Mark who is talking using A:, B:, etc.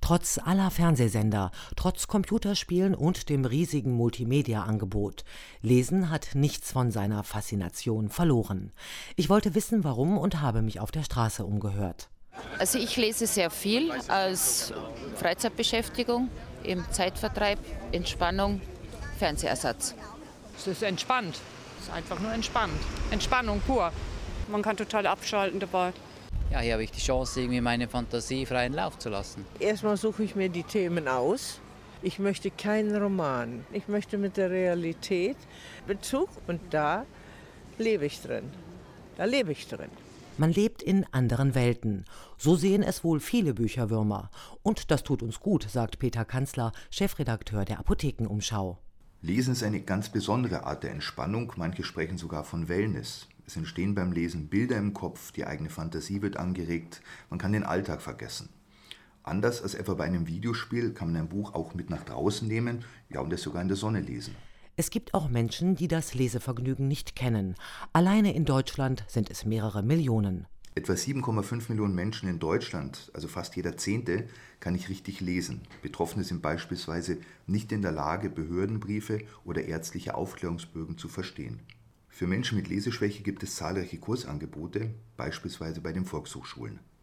A: Trotz aller Fernsehsender, trotz Computerspielen und dem riesigen Multimedia-Angebot. Lesen hat nichts von seiner Faszination verloren. Ich wollte wissen, warum und habe mich auf der Straße umgehört.
B: Also ich lese sehr viel als Freizeitbeschäftigung, im Zeitvertreib, Entspannung, Fernsehersatz.
C: Es ist entspannt. Es ist einfach nur entspannt. Entspannung pur. Man kann total abschalten dabei.
D: Ja, hier habe ich die Chance, irgendwie meine Fantasie freien Lauf zu lassen.
E: Erstmal suche ich mir die Themen aus. Ich möchte keinen Roman. Ich möchte mit der Realität Bezug und da lebe ich drin. Da lebe ich drin.
A: Man lebt in anderen Welten. So sehen es wohl viele Bücherwürmer. Und das tut uns gut, sagt Peter Kanzler, Chefredakteur der Apothekenumschau.
F: Lesen ist eine ganz besondere Art der Entspannung. Manche sprechen sogar von Wellness. Es entstehen beim Lesen Bilder im Kopf, die eigene Fantasie wird angeregt, man kann den Alltag vergessen. Anders als etwa bei einem Videospiel kann man ein Buch auch mit nach draußen nehmen, ja und es sogar in der Sonne lesen.
A: Es gibt auch Menschen, die das Lesevergnügen nicht kennen. Alleine in Deutschland sind es mehrere Millionen.
F: Etwa 7,5 Millionen Menschen in Deutschland, also fast jeder Zehnte, kann nicht richtig lesen. Betroffene sind beispielsweise nicht in der Lage, Behördenbriefe oder ärztliche Aufklärungsbögen zu verstehen. Für Menschen mit Leseschwäche gibt es zahlreiche Kursangebote, beispielsweise bei den Volkshochschulen.